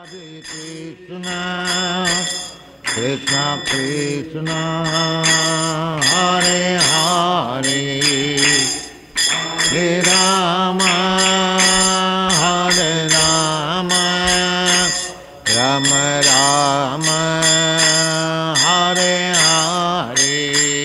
Krishna, Krishna Krishna, Hare Hare, Hare Rama, Hare Rama, Rama Rama, Hare Hare.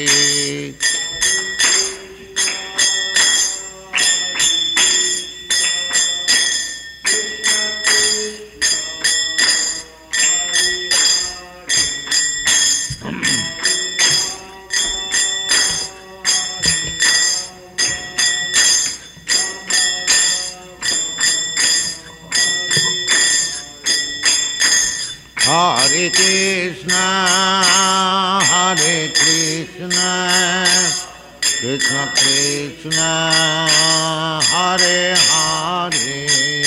Hare Krishna, Hare Krishna, Krishna Krishna, Hare Hare,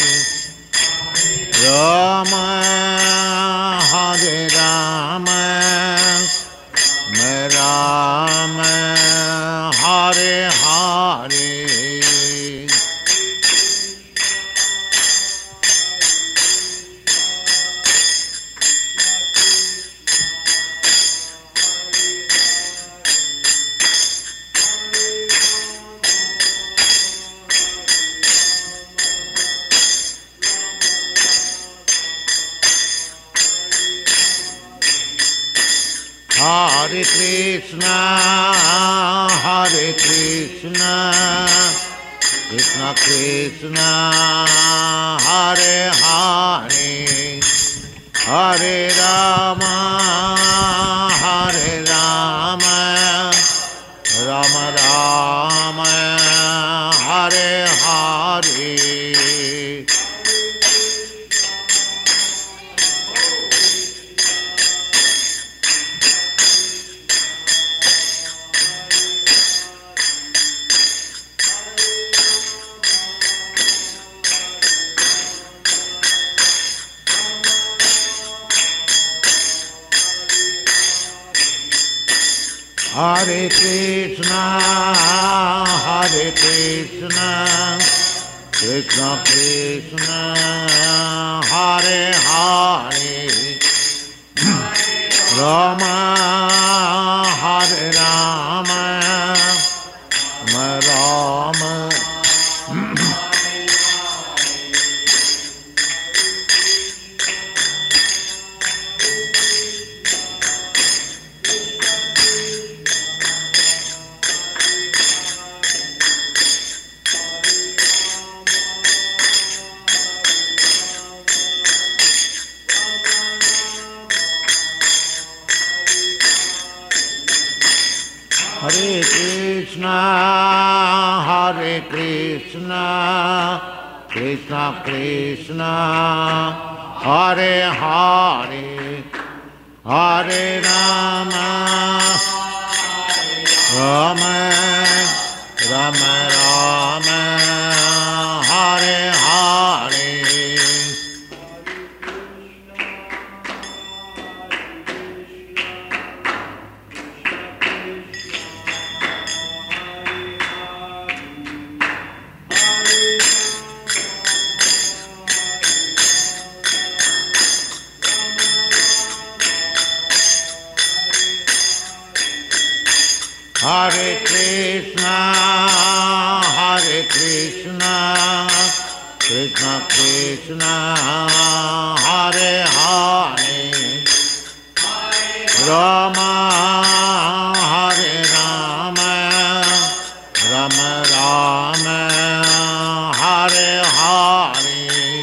Rama, Hare Rama, Rama, Hare Hare. Hare Krishna, Hare Krishna, Krishna Krishna, Hare Hare, Hare Rama, Hare Rama, Rama Rama, Hare Hare. Hare Krishna, Hare Krishna, Krishna Krishna, Hare Hare, Rama, Hare Rama, Rama, Hare Krishna, Hare Krishna, Krishna Krishna, Hare Hare, Hare Rama, Rama, Rama Rama, Hare Hare. Hare Krishna, Hare Krishna, Krishna Krishna, Hare Hare, Rama, Hare Rama, Rama Rama, Hare Hare.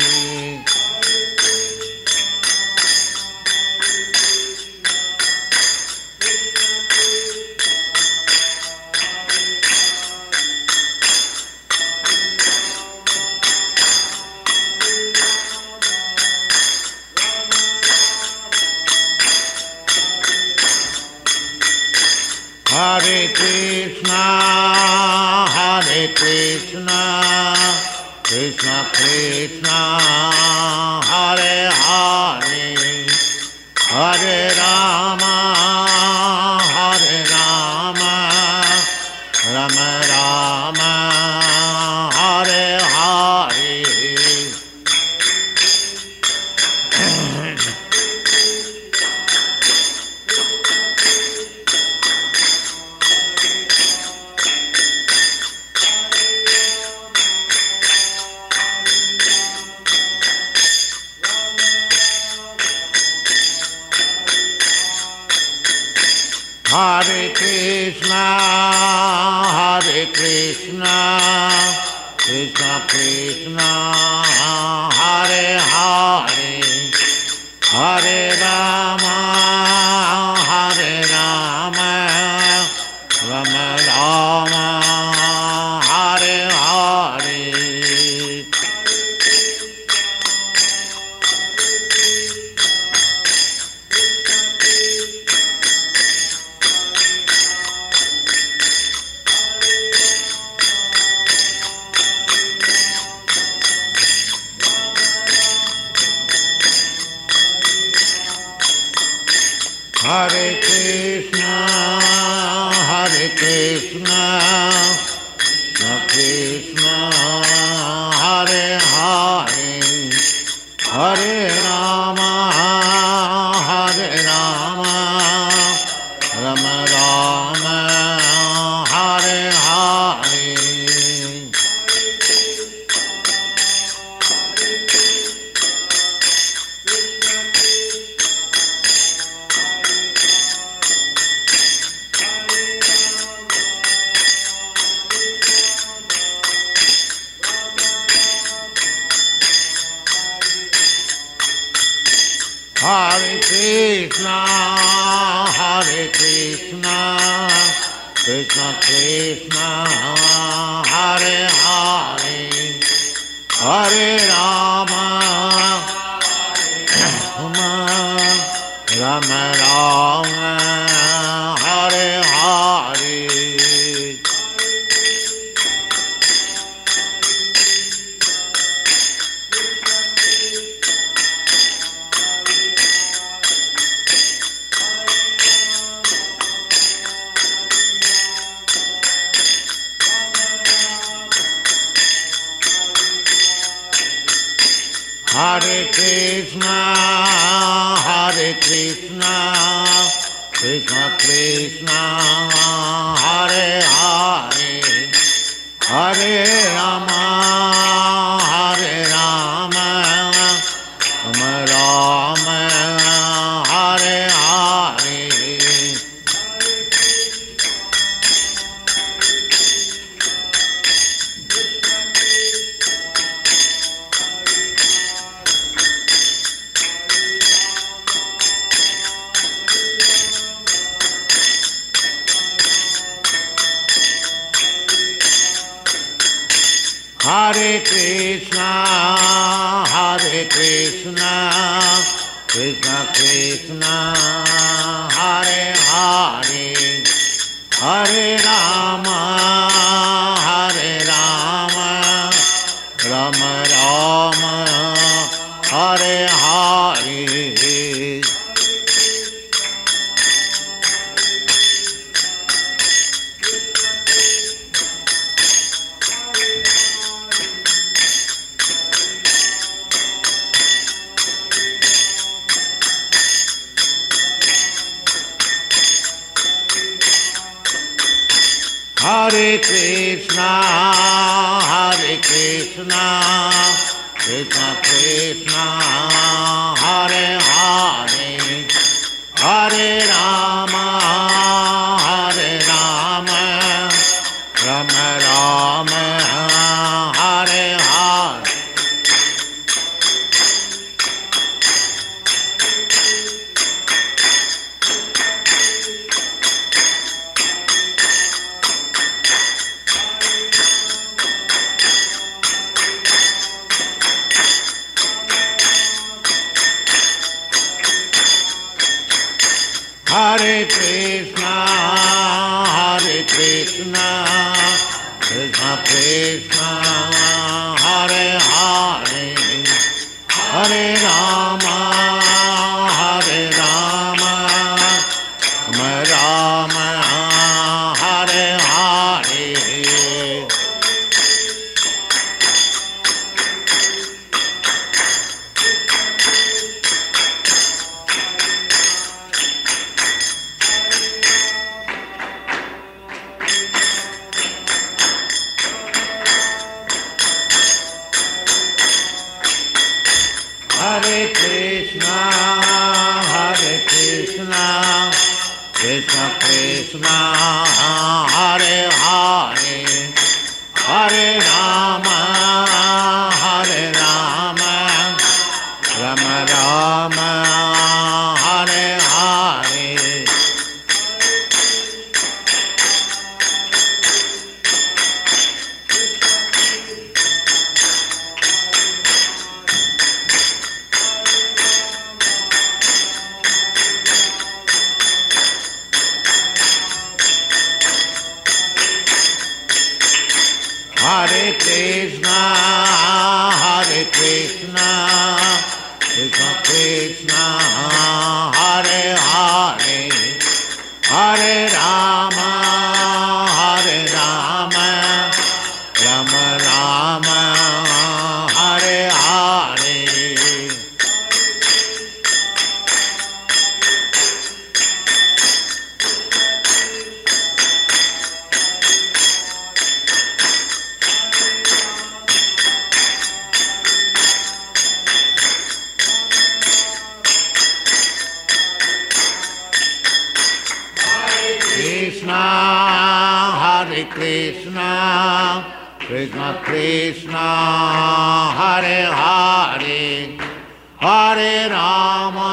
Hare Krishna, Hare Krishna, Krishna Krishna, Hare Hare, Hare Rama, Hare Rama, Rama Rama, Hare Hare. Hare Krishna, Krishna Krishna, Hare Hare, Hare Rama, Rama Rama, Hare Hare. Hare Krishna, Krishna Krishna, Hare Hare, Hare Rama, Rama Rama, Hare Hare. Hare Krishna, Krishna Krishna, Hare Hare, Hare Rama, Rama Rama, Hare Hare. Hare Krishna, Krishna Krishna, Hare Hare, Hare Rama, Rama Rama, Hare Hare. Hare Krishna, Krishna Krishna, Hare Hare, Hare Rama, Rama Rama, Hare Hare. Hare Krishna, Krishna Krishna, Hare Hare, Hare Rama, Rama Rama, Hare Hare. Hare Krishna, Krishna Krishna, Hare Hare, Hare Rama, Rama Rama, Hare Hare. Hare Krishna, Krishna Krishna, Hare Hare, Hare Rama, Rama Rama, Hare Hare. Hare Krishna, Krishna Krishna, Hare Hare, Hare Rama, Rama Rama, Hare Hare. Krishna, Hare Krishna, Krishna Krishna, Hare Hare, Hare Rama,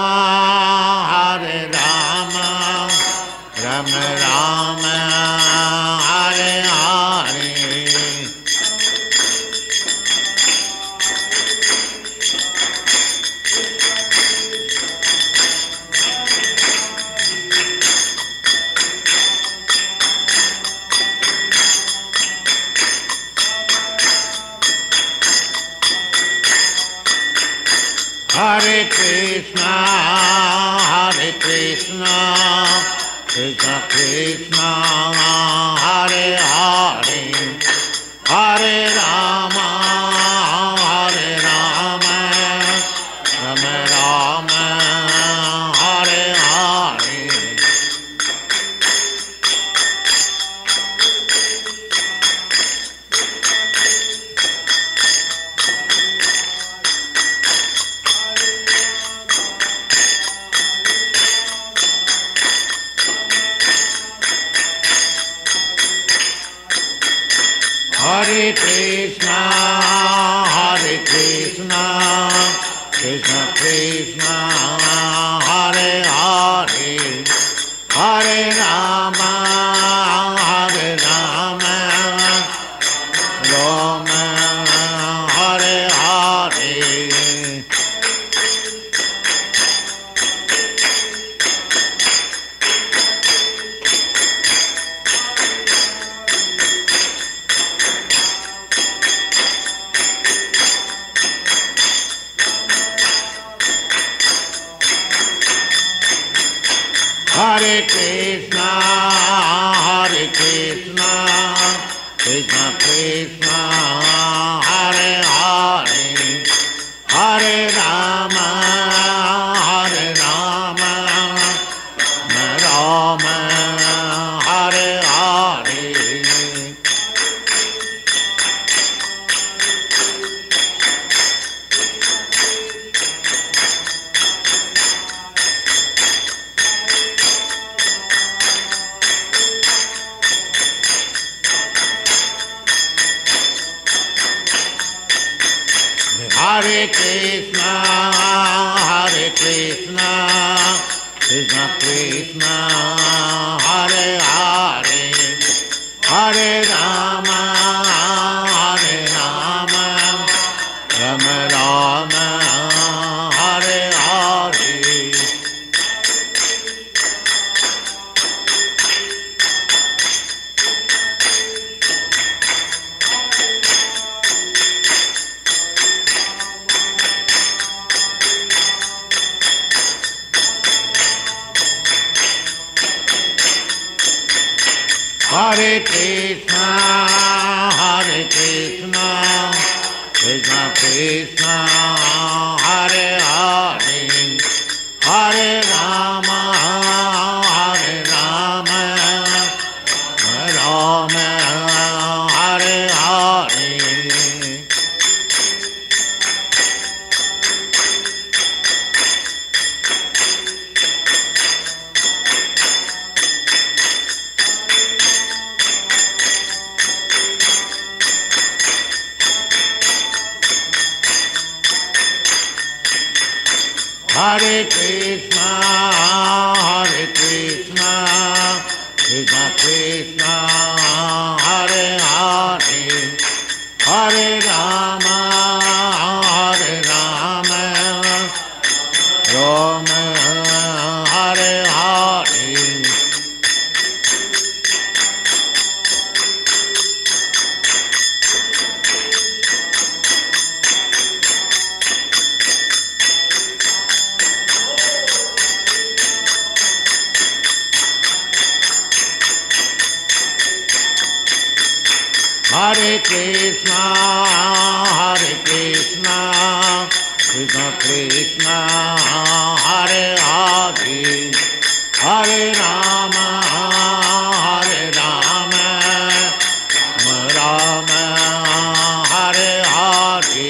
Rama Rama, Hare Hare. Hare Krishna, Krishna Krishna, Hare Hare, Hare Rama, Rama Rama, Hare Hare. Hare Krishna, Krishna Krishna, Hare Hare, Hare Rama, Rama Hare Hare. Hare Krishna, Krishna Krishna, Hare Hare, Hare Rama, Rama Hare Hare. Hare Krishna, Krishna Krishna, Hare Hare, Hare Rama, Rama Rama, Hare Hare. Hare Krishna, Krishna Krishna, Hare Hare, Hare Rama, Rama Hare Hare. Hare Krishna, Krishna Krishna, Hare Hare, Hare Rama, Rama Hare Hare. Hare Krishna, Krishna Krishna, Hare Hare, Hare Rama, Rama Hare Hare.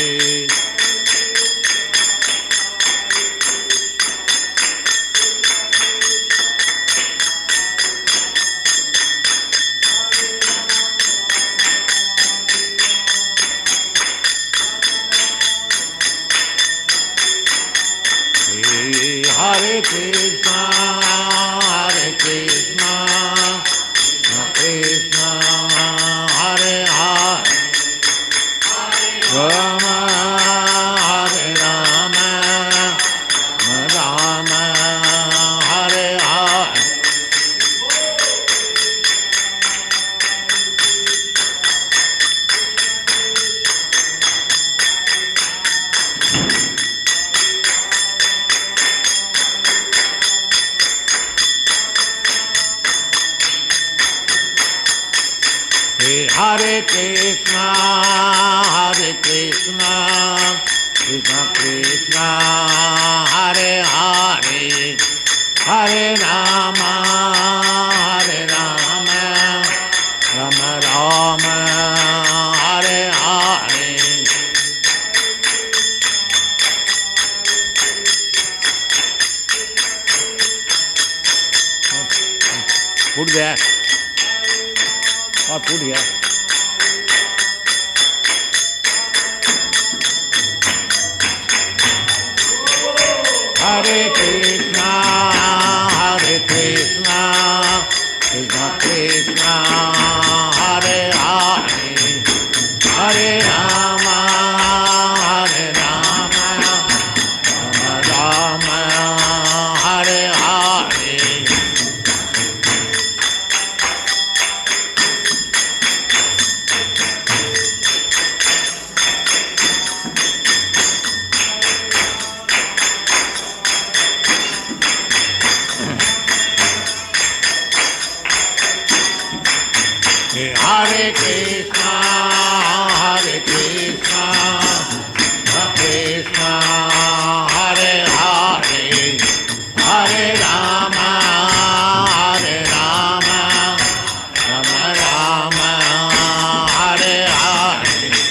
Hare Krishna, Krishna Krishna, Hare Hare, Rama, Rama Hare Hare. Hare Krishna, Krishna Krishna, Hare Hare, Hare Rama, Rama Hare Hare. Put there. Or put here. Hare Krishna, Krishna Krishna, Hare Hare, Hare Rama, Rama Hare Hare. Hare Krishna, Krishna Krishna, Hare Hare, Hare Rama, Rama Hare Hare.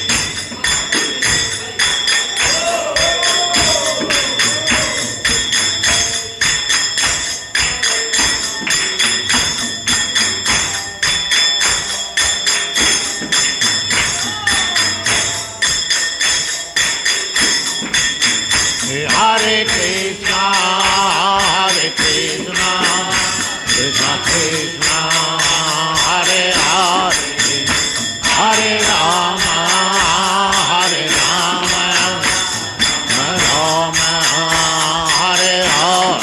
Hare Krishna, Krishna Krishna, Hare Hare, Hare Rama, Rama Hare Hare.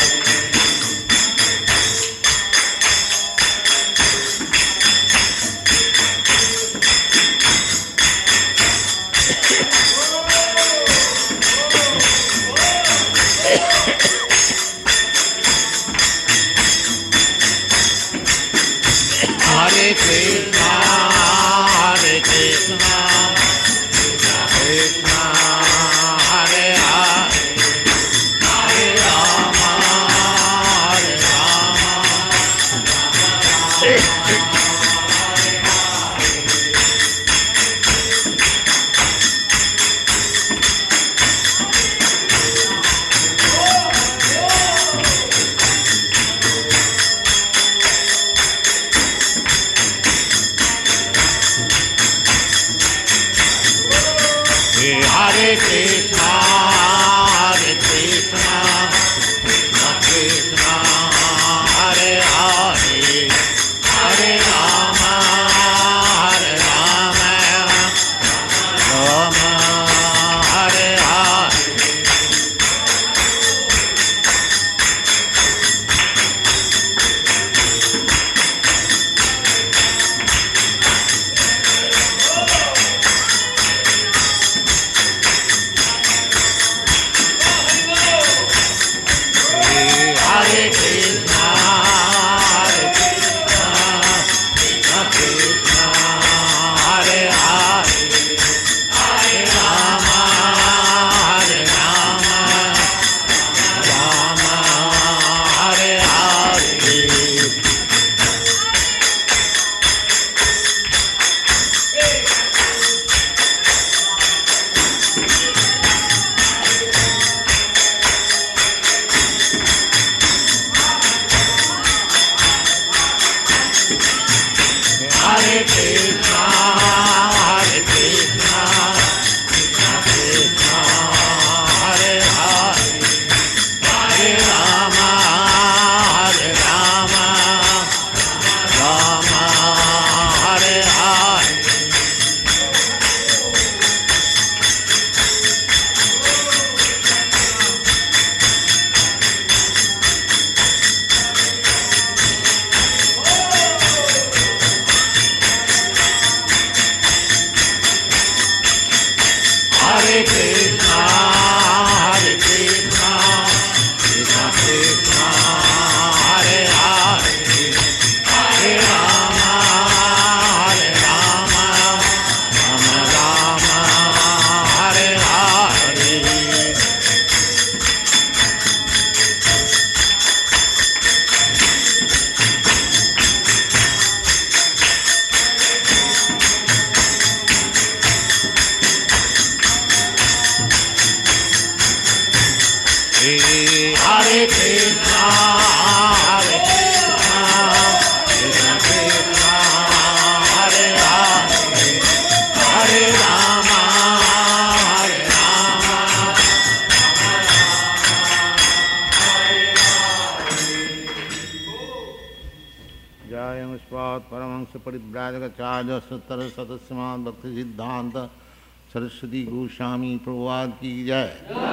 भक्ति सिद्धांत सरस्वती गोस्वामी प्रभुपाद की जय।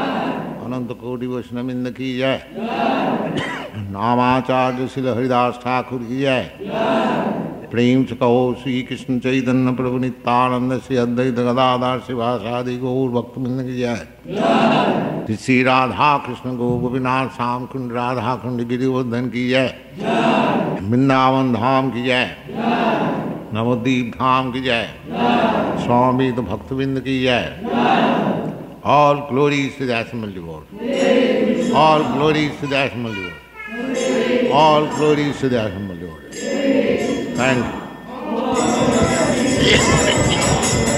अनंत कोटि वैष्णववृंद की जय। नामाचार्य श्री हरिदास ठाकुर की जय। प्रेम से कहो श्री कृष्ण चैतन्य प्रभु नित्यानंद श्री अद्वैत गदाधर शिवासादि गौर भक्तवृंद की जय। श्री राधा कृष्ण गो गोपीनाथ श्याम कुंड राधा कुंड गिरिवर्धन की जय। वृंदावन धाम की जय। नवद्वीप धाम की जय। स्वामी तो भक्तविंद की जय। All glory to the assembled lord. All glory to the assembled lord. All glory to the assembled lord. Thank you.